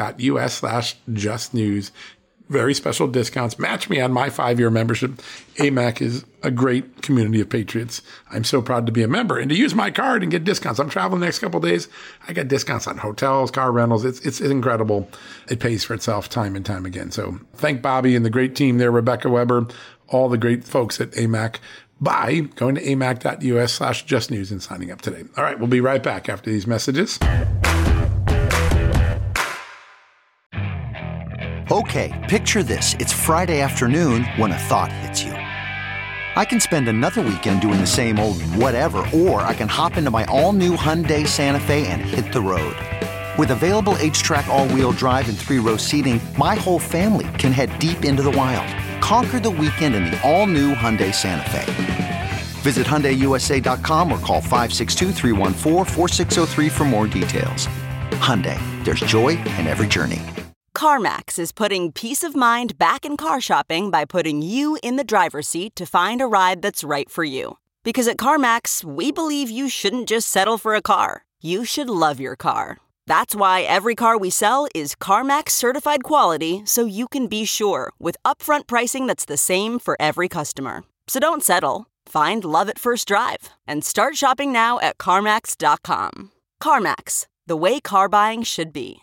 amac.us/justnews. Very special discounts. Match me on my 5-year membership. AMAC is a great community of patriots. I'm so proud to be a member and to use my card and get discounts. I'm traveling the next couple of days. I got discounts on hotels, car rentals. It's incredible. It pays for itself time and time again. So thank Bobby and the great team there, Rebecca Weber, all the great folks at AMAC, by going to amac.us/justnews and signing up today. All right, we'll be right back after these messages. Okay, picture this. It's Friday afternoon when a thought hits you. I can spend another weekend doing the same old whatever, or I can hop into my all-new Hyundai Santa Fe and hit the road. With available H-Track all-wheel drive and 3-row seating, my whole family can head deep into the wild. Conquer the weekend in the all-new Hyundai Santa Fe. Visit HyundaiUSA.com or call 562-314-4603 for more details. Hyundai, there's joy in every journey. CarMax is putting peace of mind back in car shopping by putting you in the driver's seat to find a ride that's right for you. Because at CarMax, we believe you shouldn't just settle for a car. You should love your car. That's why every car we sell is CarMax certified quality, so you can be sure with upfront pricing that's the same for every customer. So don't settle. Find love at first drive and start shopping now at CarMax.com. CarMax, the way car buying should be.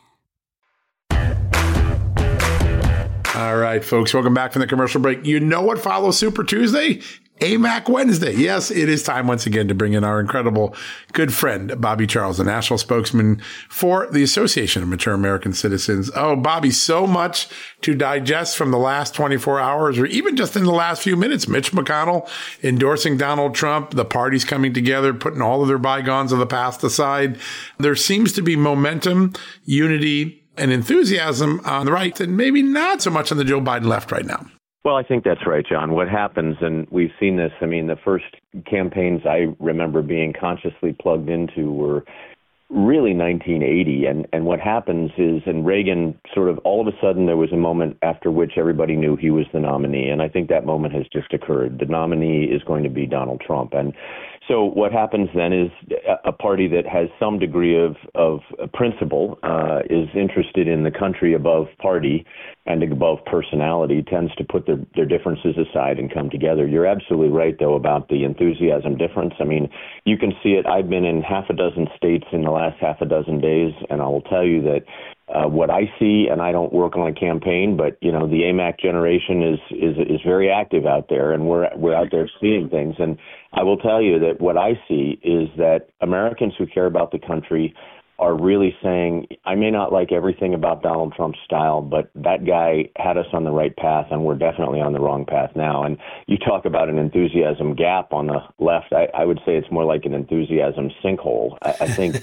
All right, folks, welcome back from the commercial break. You know what follows Super Tuesday? AMAC Wednesday. Yes, it is time once again to bring in our incredible good friend, Bobby Charles, the national spokesman for the Association of Mature American Citizens. Oh, Bobby, so much to digest from the last 24 hours or even just in the last few minutes. Mitch McConnell endorsing Donald Trump, the parties coming together, putting all of their bygones of the past aside. There seems to be momentum, unity, and enthusiasm on the right, and maybe not so much on the Joe Biden left right now. Well, I think that's right, John. What happens, and we've seen this, I mean, the first campaigns I remember being consciously plugged into were really 1980. And what happens is, and Reagan sort of all of a sudden there was a moment after which everybody knew he was the nominee. And I think that moment has just occurred. The nominee is going to be Donald Trump. And so what happens then is a party that has some degree of principle, is interested in the country above party and above personality, tends to put their differences aside and come together. You're absolutely right, though, about the enthusiasm difference. I mean, you can see it. I've been in half a dozen states in the last half a dozen days, and I will tell you that what I see, and I don't work on a campaign, but you know, the AMAC generation is very active out there, and we're out there seeing things. And I will tell you that what I see is that Americans who care about the country are really saying, I may not like everything about Donald Trump's style, but that guy had us on the right path, and we're definitely on the wrong path now. And you talk about an enthusiasm gap on the left. I would say it's more like an enthusiasm sinkhole. I think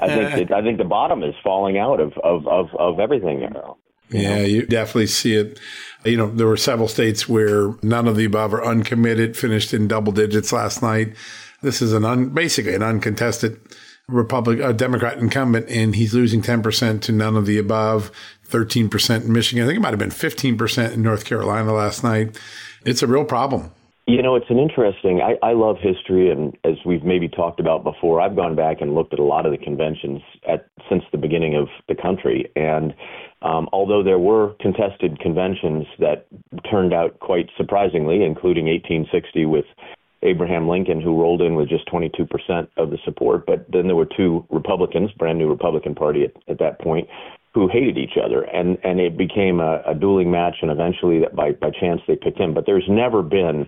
the bottom is falling out of everything now. Yeah, you definitely see it. You know, there were several states where none of the above are uncommitted, finished in double digits last night. This is basically an uncontested Democrat incumbent, and he's losing 10% to none of the above, 13% in Michigan. I think it might have been 15% in North Carolina last night. It's a real problem. You know, it's an interesting, I love history, and as we've maybe talked about before, I've gone back and looked at a lot of the conventions since the beginning of the country. And although there were contested conventions that turned out quite surprisingly, including 1860 with Abraham Lincoln, who rolled in with just 22% of the support. But then there were two Republicans, brand new Republican Party at that point, who hated each other. And it became a dueling match, and eventually by chance they picked him. But there's never been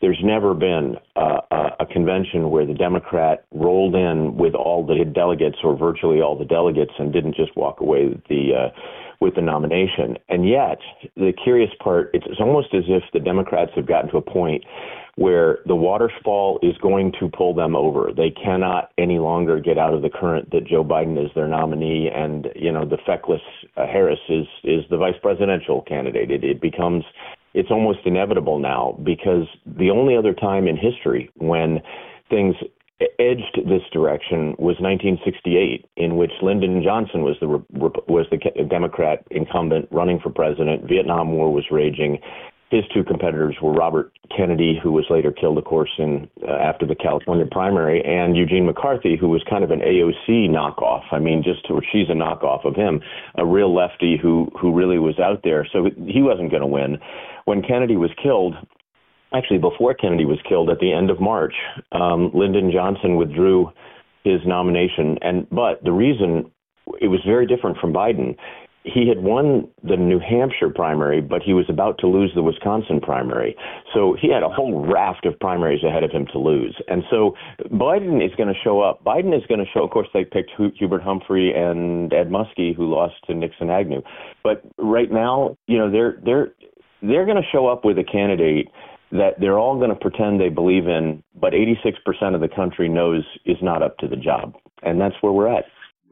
a convention where the Democrat rolled in with all the delegates or virtually all the delegates and didn't just walk away with the nomination. And yet, the curious part, it's almost as if the Democrats have gotten to a point where the waterfall is going to pull them over. They cannot any longer get out of the current that Joe Biden is their nominee, and you know, the feckless Harris is the vice presidential candidate. It's almost inevitable now, because the only other time in history when things edged this direction was 1968, in which Lyndon Johnson was the Democrat incumbent running for president. Vietnam War was raging. His two competitors were Robert Kennedy, who was later killed, of course, after the California primary, and Eugene McCarthy, who was kind of an AOC knockoff. I mean, she's a knockoff of him, a real lefty who really was out there. So he wasn't going to win. When Kennedy was killed, actually before Kennedy was killed at the end of March, Lyndon Johnson withdrew his nomination. But the reason it was very different from Biden, he had won the New Hampshire primary, but he was about to lose the Wisconsin primary. So he had a whole raft of primaries ahead of him to lose. And so Biden is going to show up. Of course, they picked Hubert Humphrey and Ed Muskie, who lost to Nixon Agnew. But right now, you know, they're going to show up with a candidate that they're all going to pretend they believe in, but 86% of the country knows is not up to the job. And that's where we're at.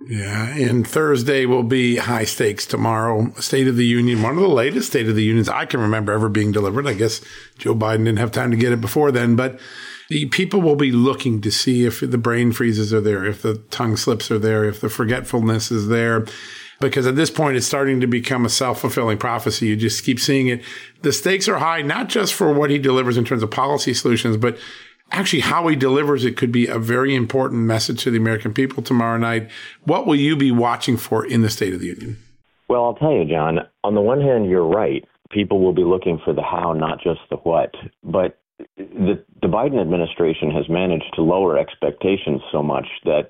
Yeah, and Thursday will be high stakes tomorrow. State of the Union, one of the latest State of the Unions I can remember ever being delivered. I guess Joe Biden didn't have time to get it before then, but the people will be looking to see if the brain freezes are there, if the tongue slips are there, if the forgetfulness is there. Because at this point, it's starting to become a self-fulfilling prophecy. You just keep seeing it. The stakes are high, not just for what he delivers in terms of policy solutions, but actually how he delivers it could be a very important message to the American people tomorrow night. What will you be watching for in the State of the Union? Well, I'll tell you, John, on the one hand, you're right. People will be looking for the how, not just the what. But the Biden administration has managed to lower expectations so much that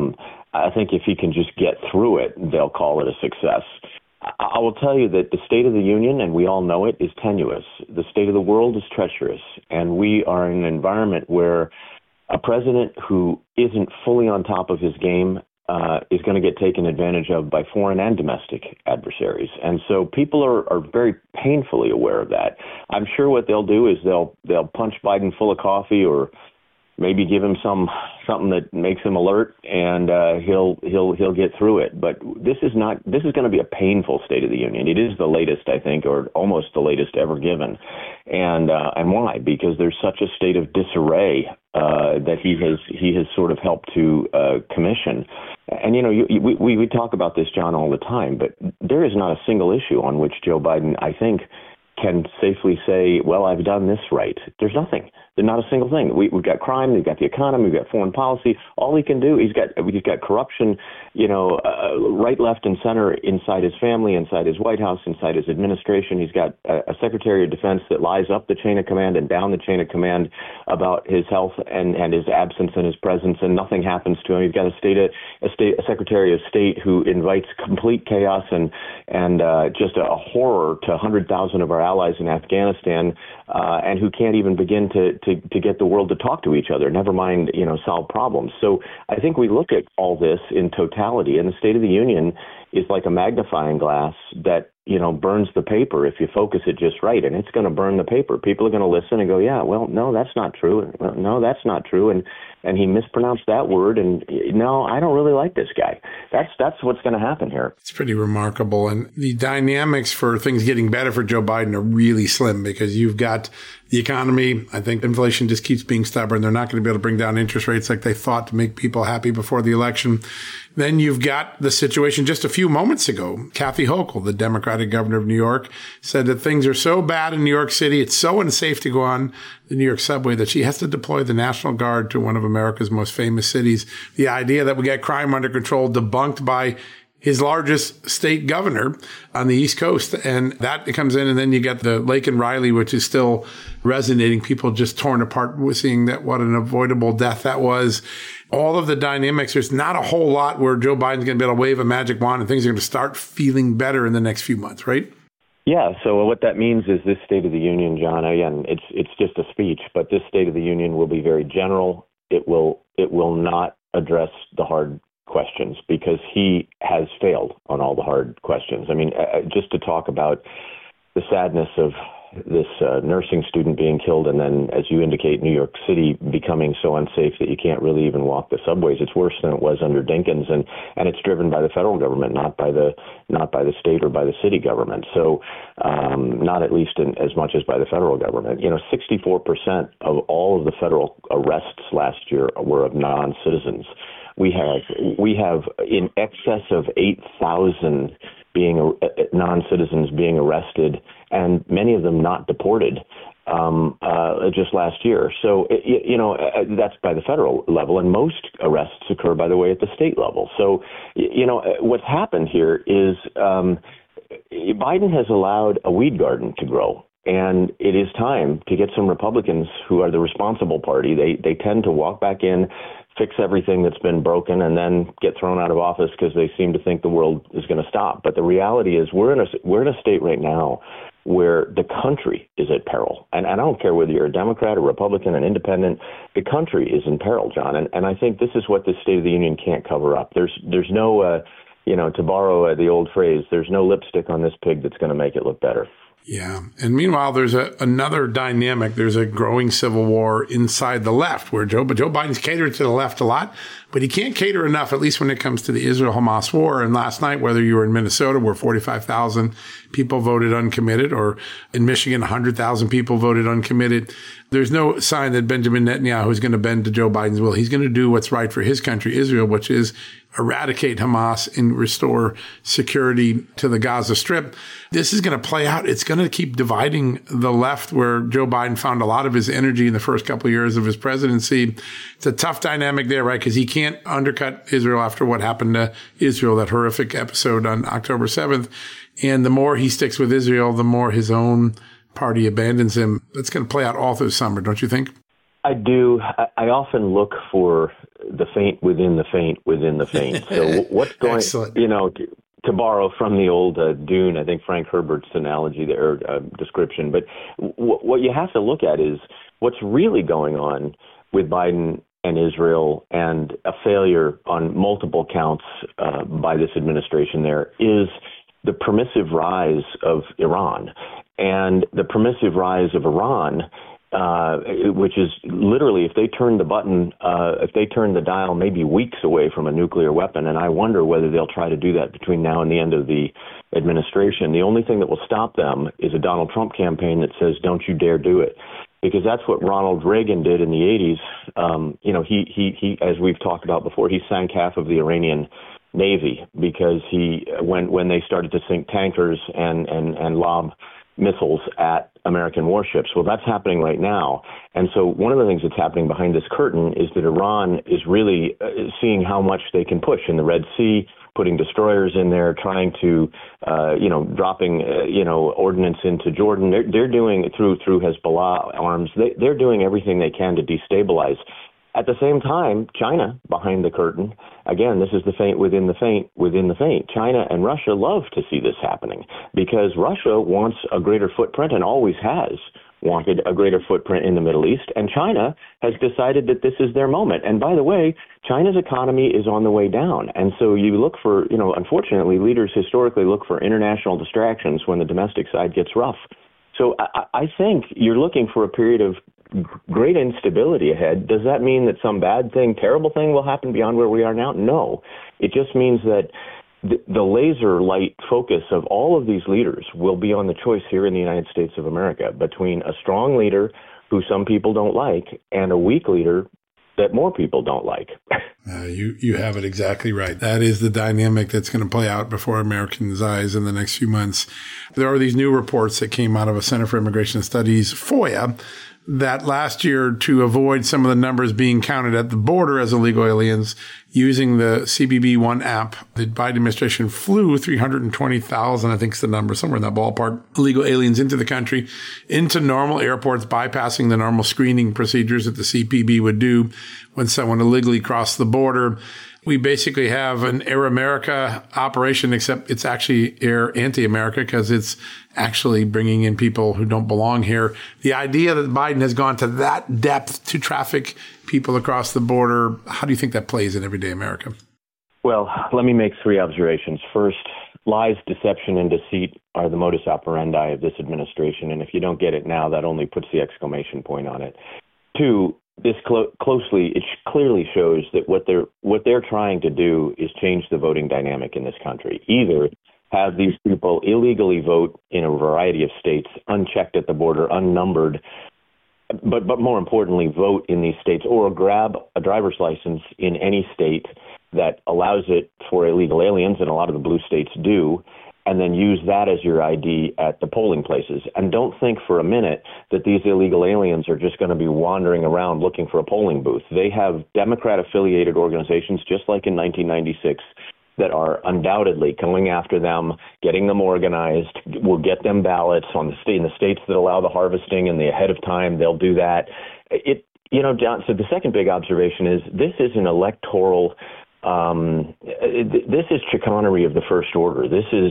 I think if he can just get through it, they'll call it a success. I will tell you that the State of the Union, and we all know it, is tenuous. The state of the world is treacherous, and we are in an environment where a president who isn't fully on top of his game is going to get taken advantage of by foreign and domestic adversaries. And so people are very painfully aware of that. I'm sure what they'll do is they'll punch Biden full of coffee or maybe give him something that makes him alert, and he'll get through it. But this is going to be a painful State of the Union. It is the latest, I think, or almost the latest ever given. And why? Because there's such a state of disarray that he has sort of helped to commission. And we talk about this, John, all the time, but there is not a single issue on which Joe Biden, I think, can safely say, well, I've done this right. There's nothing. There's not a single thing. We've got crime, we've got the economy, we've got foreign policy. All he can do, he's got corruption, right, left, and center inside his family, inside his White House, inside his administration. He's got a Secretary of Defense that lies up the chain of command and down the chain of command about his health and his absence and his presence, and nothing happens to him. He's got a Secretary of State who invites complete chaos and just a horror to 100,000 of our allies in Afghanistan, and who can't even begin to get the world to talk to each other, never mind, solve problems. So I think we look at all this in totality, and the State of the Union is like a magnifying glass that, burns the paper if you focus it just right, and it's going to burn the paper. People are going to listen and go, yeah, well, no, that's not true. No, that's not true. And he mispronounced that word. And no, I don't really like this guy. That's what's going to happen here. It's pretty remarkable. And the dynamics for things getting better for Joe Biden are really slim because you've got the economy. I think inflation just keeps being stubborn. They're not going to be able to bring down interest rates like they thought to make people happy before the election. Then you've got the situation just a few moments ago. Kathy Hochul, the Democratic governor of New York, said that things are so bad in New York City, it's so unsafe to go on the New York subway that she has to deploy the National Guard to one of America's most famous cities. The idea that we get crime under control debunked by his largest state governor on the East Coast. And that comes in. And then you get the Laken Riley, which is still resonating. People just torn apart with seeing that what an avoidable death that was. All of the dynamics, there's not a whole lot where Joe Biden's going to be able to wave a magic wand and things are going to start feeling better in the next few months, right? Yeah, so what that means is this State of the Union, John, again, it's just a speech, but this State of the Union will be very general. It will not address the hard questions because he has failed on all the hard questions. I mean, just to talk about the sadness of this nursing student being killed and then, as you indicate, New York City becoming so unsafe that you can't really even walk the subways. It's worse than it was under Dinkins, and it's driven by the federal government, not by the state or by the city government. So not at least as much as by the federal government. 64% of all of the federal arrests last year were of non-citizens. We have in excess of 8,000 non-citizens being arrested, and many of them not deported just last year. So, that's by the federal level, and most arrests occur, by the way, at the state level. So, what's happened here is Biden has allowed a weed garden to grow. And it is time to get some Republicans who are the responsible party. They tend to walk back in, fix everything that's been broken, and then get thrown out of office because they seem to think the world is going to stop. But the reality is we're in a state right now where the country is at peril. And I don't care whether you're a Democrat, a Republican, an independent, the country is in peril, John. And I think this is what the State of the Union can't cover up. There's no, to borrow the old phrase, there's no lipstick on this pig that's going to make it look better. Yeah. And meanwhile, there's another dynamic. There's a growing civil war inside the left where Joe Biden's catered to the left a lot, but he can't cater enough, at least when it comes to the Israel-Hamas war. And last night, whether you were in Minnesota, where 45,000 people voted uncommitted, or in Michigan, 100,000 people voted uncommitted, there's no sign that Benjamin Netanyahu is going to bend to Joe Biden's will. He's going to do what's right for his country, Israel, which is eradicate Hamas and restore security to the Gaza Strip. This is going to play out. It's going to keep dividing the left, where Joe Biden found a lot of his energy in the first couple of years of his presidency. It's a tough dynamic there, right? Because he can't undercut Israel after what happened to Israel, that horrific episode on October 7th. And the more he sticks with Israel, the more his own party abandons him. It's going to play out all through summer, don't you think? I do. I often look for the feint within the feint within the feint. So what's going, to borrow from the old Dune, I think Frank Herbert's analogy there, description. But what you have to look at is what's really going on with Biden and Israel, and a failure on multiple counts by this administration there is the permissive rise of Iran. And the permissive rise of Iran, which is literally, if they turn the button, if they turn the dial, maybe weeks away from a nuclear weapon. And I wonder whether they'll try to do that between now and the end of the administration. The only thing that will stop them is a Donald Trump campaign that says, don't you dare do it. Because that's what Ronald Reagan did in the 80s. He, as we've talked about before, he sank half of the Iranian Navy because when they started to sink tankers and lob missiles at American warships. Well, that's happening right now. And so one of the things that's happening behind this curtain is that Iran is really seeing how much they can push in the Red Sea, putting destroyers in there, trying to, dropping, ordnance into Jordan. They're doing through Hezbollah arms. They're doing everything they can to destabilize. At the same time, China behind the curtain, again, this is the feint within the feint within the feint. China and Russia love to see this happening because Russia wants a greater footprint and always has wanted a greater footprint in the Middle East. And China has decided that this is their moment. And by the way, China's economy is on the way down. And so you look for, unfortunately, leaders historically look for international distractions when the domestic side gets rough. So I think you're looking for a period of great instability ahead. Does that mean that some bad thing, terrible thing will happen beyond where we are now? No. It just means that the laser light focus of all of these leaders will be on the choice here in the United States of America between a strong leader who some people don't like and a weak leader that more people don't like. You have it exactly right. That is the dynamic that's going to play out before Americans' eyes in the next few months. There are these new reports that came out of a Center for Immigration Studies, FOIA, that last year, to avoid some of the numbers being counted at the border as illegal aliens, using the CBP One app, the Biden administration flew 320,000, I think is the number, somewhere in that ballpark, illegal aliens into the country, into normal airports, bypassing the normal screening procedures that the CBP would do when someone illegally crossed the border. We basically have an Air America operation, except it's actually Air Anti-America because it's actually bringing in people who don't belong here. The idea that Biden has gone to that depth to traffic people across the border, how do you think that plays in everyday America? Well, let me make three observations. First, lies, deception, and deceit are the modus operandi of this administration. And if you don't get it now, that only puts the exclamation point on it. Two, this closely, it clearly shows that what they're trying to do is change the voting dynamic in this country. Either have these people illegally vote in a variety of states, unchecked at the border, unnumbered, but more importantly, vote in these states, or grab a driver's license in any state that allows it for illegal aliens, and a lot of the blue states do, and then use that as your ID at the polling places. And don't think for a minute that these illegal aliens are just going to be wandering around looking for a polling booth. They have Democrat-affiliated organizations, just like in 1996, that are undoubtedly going after them, getting them organized, will get them ballots in the states that allow the harvesting and the ahead of time, they'll do that. John, so the second big observation is this is an electoral this is chicanery of the first order. This is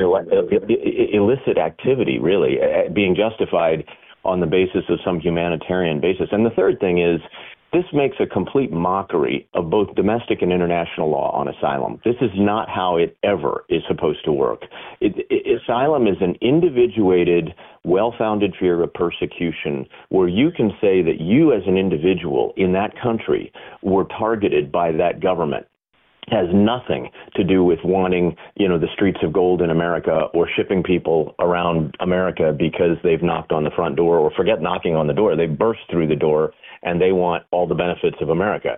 illicit activity, really, being justified on the basis of some humanitarian basis. And the third thing is this makes a complete mockery of both domestic and international law on asylum. This is not how it ever is supposed to work. Asylum is an individuated, well-founded fear of persecution where you can say that you as an individual in that country were targeted by that government. Has nothing to do with wanting, the streets of gold in America or shipping people around America because they've knocked on the front door, or forget knocking on the door. They burst through the door and they want all the benefits of America.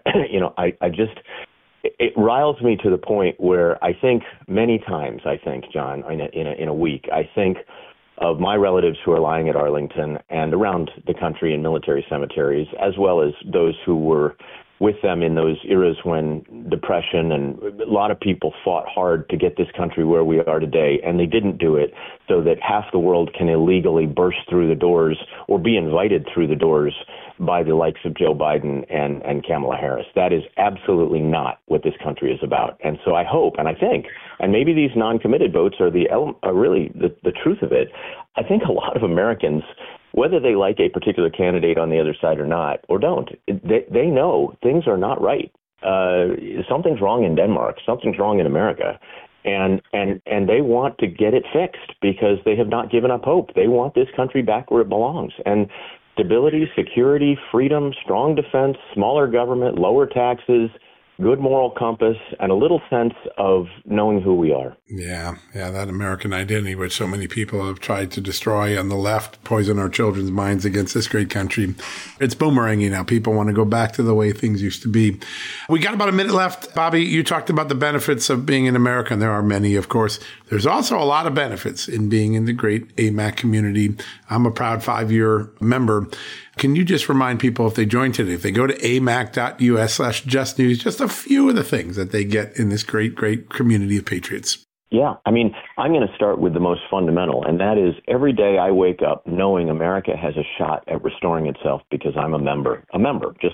It riles me to the point where I think many times, John, in a week, I think of my relatives who are lying at Arlington and around the country in military cemeteries, as well as those who were with them in those eras when depression and a lot of people fought hard to get this country where we are today, and they didn't do it so that half the world can illegally burst through the doors or be invited through the doors by the likes of Joe Biden and Kamala Harris. That is absolutely not what this country is about. And so I hope, and I think, and maybe these non-committed votes are really the truth of it. I think a lot of Americans, whether they like a particular candidate on the other side or not, or don't, they know things are not right. Something's wrong in Denmark. Something's wrong in America. And they want to get it fixed because they have not given up hope. They want this country back where it belongs. And stability, security, freedom, strong defense, smaller government, lower taxes, good moral compass, and a little sense of knowing who we are. Yeah, that American identity, which so many people have tried to destroy on the left, poison our children's minds against this great country. It's boomeranging now. People want to go back to the way things used to be. We got about a minute left. Bobby, you talked about the benefits of being in America, and there are many, of course. There's also a lot of benefits in being in the great AMAC community. I'm a proud 5-year member. Can you just remind people, if they join today, if they go to amac.us/justnews, just a few of the things that they get in this great, great community of patriots? Yeah, I'm going to start with the most fundamental, and that is every day I wake up knowing America has a shot at restoring itself because I'm a member of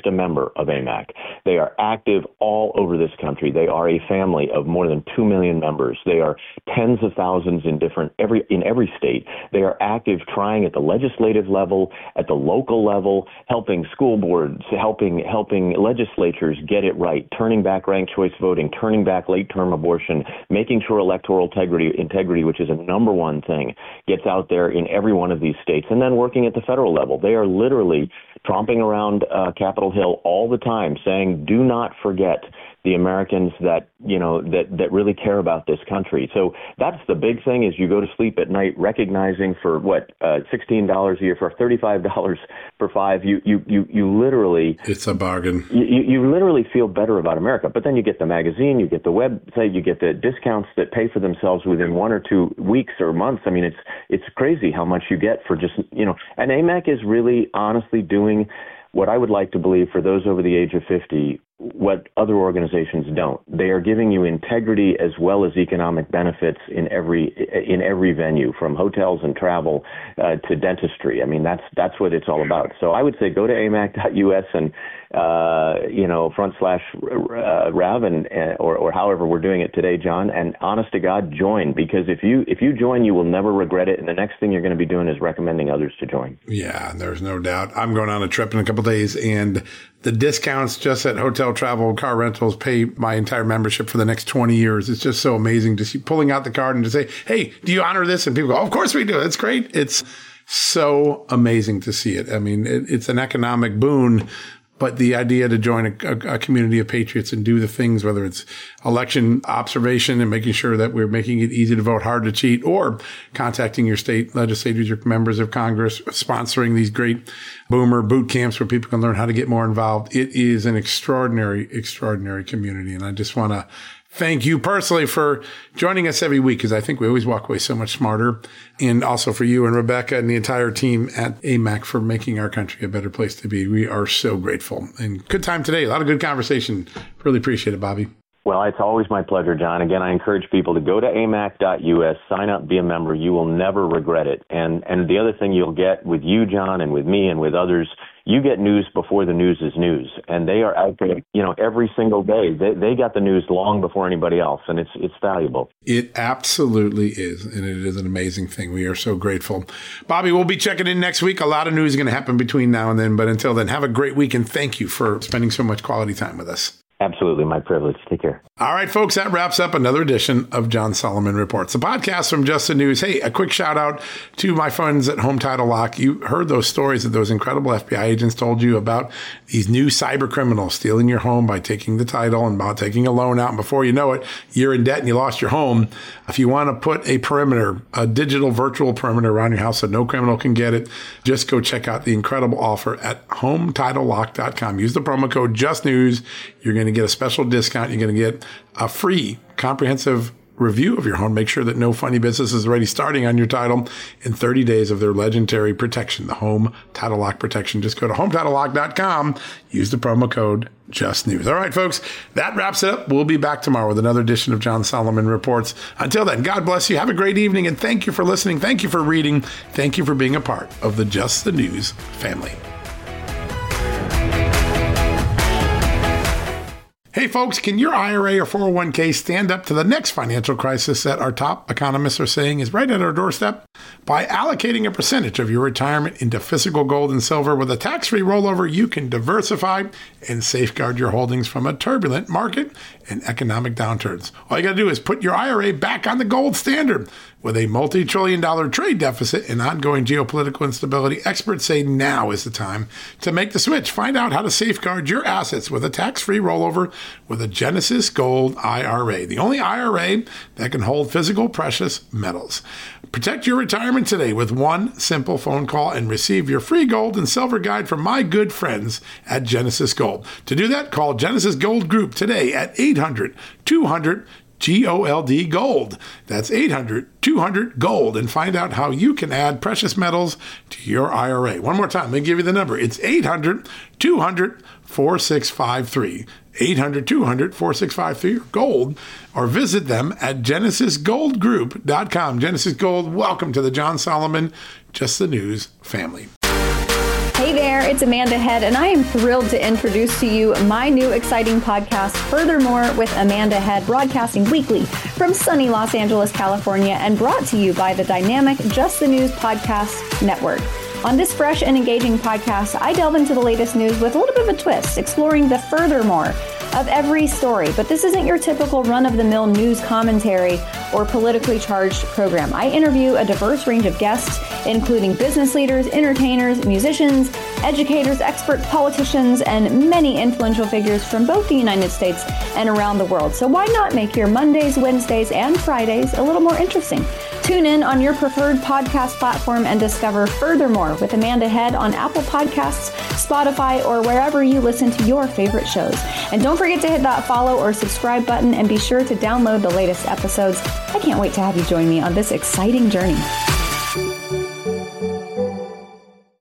AMAC. They are active all over this country. They are a family of more than 2 million members. They are tens of thousands in every state. They are active trying at the legislative level, at the local level, helping school boards, helping legislatures get it right, turning back ranked choice voting, turning back late-term abortion, making sure electoral integrity, which is a number one thing, gets out there in every one of these states, and then working at the federal level. They are literally tromping around Capitol Hill all the time saying, do not forget the Americans that really care about this country. So that's the big thing, is you go to sleep at night recognizing for $16 a year, for $35 for 5, you literally, it's a bargain. You literally feel better about America. But then you get the magazine, you get the website, you get the discounts that pay for themselves within 1 or 2 weeks or months. I mean, it's crazy how much you get for just, and AMAC is really honestly doing what I would like to believe for those over the age of 50, what other organizations don't. They are giving you integrity as well as economic benefits in every venue, from hotels and travel to dentistry. I mean, that's what it's all about. So I would say go to amac.us and /Rav or however we're doing it today, John. And honest to God, join, because if you join, you will never regret it. And the next thing you're going to be doing is recommending others to join. Yeah, there's no doubt. I'm going on a trip in a couple of days, and the discounts just at hotel, travel, car rentals pay my entire membership for the next 20 years. It's just so amazing to see pulling out the card and to say, hey, do you honor this? And people go, oh, of course we do. It's great. It's so amazing to see it. I mean, it's an economic boon. But the idea to join a community of patriots and do the things, whether it's election observation and making sure that we're making it easy to vote, hard to cheat, or contacting your state legislators, your members of Congress, sponsoring these great boomer boot camps where people can learn how to get more involved. It is an extraordinary, extraordinary community. And I just want to thank you personally for joining us every week, because I think we always walk away so much smarter. And also for you and Rebecca and the entire team at AMAC for making our country a better place to be. We are so grateful. And good time today. A lot of good conversation. Really appreciate it, Bobby. Well, it's always my pleasure, John. Again, I encourage people to go to amac.us, sign up, be a member. You will never regret it. And the other thing you'll get with you, John, and with me and with others, you get news before the news is news. And they are out there, every single day. They got the news long before anybody else, and it's valuable. It absolutely is, and it is an amazing thing. We are so grateful. Bobby, we'll be checking in next week. A lot of news is going to happen between now and then, but until then, have a great week, and thank you for spending so much quality time with us. Absolutely. My privilege. Take care. All right, folks, that wraps up another edition of John Solomon Reports, the podcast from Just the News. Hey, a quick shout out to my friends at Home Title Lock. You heard those stories that those incredible FBI agents told you about these new cyber criminals stealing your home by taking the title and about taking a loan out. And before you know it, you're in debt and you lost your home. If you want to put a perimeter, a digital virtual perimeter around your house so no criminal can get it, just go check out the incredible offer at HometitleLock.com. Use the promo code JustNews. You're going to get a special discount. You're going to get a free comprehensive review of your home. Make sure that no funny business is already starting on your title in 30 days of their legendary protection, the Home Title Lock protection. Just go to HometitleLock.com. Use the promo code JustNews. All right, folks, that wraps it up. We'll be back tomorrow with another edition of John Solomon Reports. Until then, God bless you. Have a great evening, and thank you for listening. Thank you for reading. Thank you for being a part of the Just the News family. Hey folks, can your IRA or 401k stand up to the next financial crisis that our top economists are saying is right at our doorstep? By allocating a percentage of your retirement into physical gold and silver with a tax-free rollover, you can diversify and safeguard your holdings from a turbulent market and economic downturns. All you got to do is put your IRA back on the gold standard. With a multi-trillion-dollar trade deficit and ongoing geopolitical instability, experts say now is the time to make the switch. Find out how to safeguard your assets with a tax-free rollover with a Genesis Gold IRA, the only IRA that can hold physical precious metals. Protect your retirement today with one simple phone call and receive your free gold and silver guide from my good friends at Genesis Gold. To do that, call Genesis Gold Group today at 800-200-GOLD Gold. That's 800-200-GOLD, and find out how you can add precious metals to your IRA. One more time, let me give you the number. It's 800-200-4653. 800-200-4653 gold, or visit them at GenesisGoldGroup.com. Genesis Gold, welcome to the John Solomon Just the News family. Hey there, it's Amanda Head, and I am thrilled to introduce to you my new exciting podcast, Furthermore with Amanda Head, broadcasting weekly from sunny Los Angeles, California, and brought to you by the dynamic Just the News Podcast Network. On this fresh and engaging podcast, I delve into the latest news with a little bit of a twist, exploring the furthermore of every story. But this isn't your typical run-of-the-mill news commentary or politically charged program. I interview a diverse range of guests, including business leaders, entertainers, musicians, educators, experts, politicians, and many influential figures from both the United States and around the world. So why not make your Mondays, Wednesdays, and Fridays a little more interesting? Tune in on your preferred podcast platform and discover Furthermore with Amanda Head on Apple Podcasts, Spotify, or wherever you listen to your favorite shows. And don't forget to hit that follow or subscribe button, and be sure to download the latest episodes. I can't wait to have you join me on this exciting journey.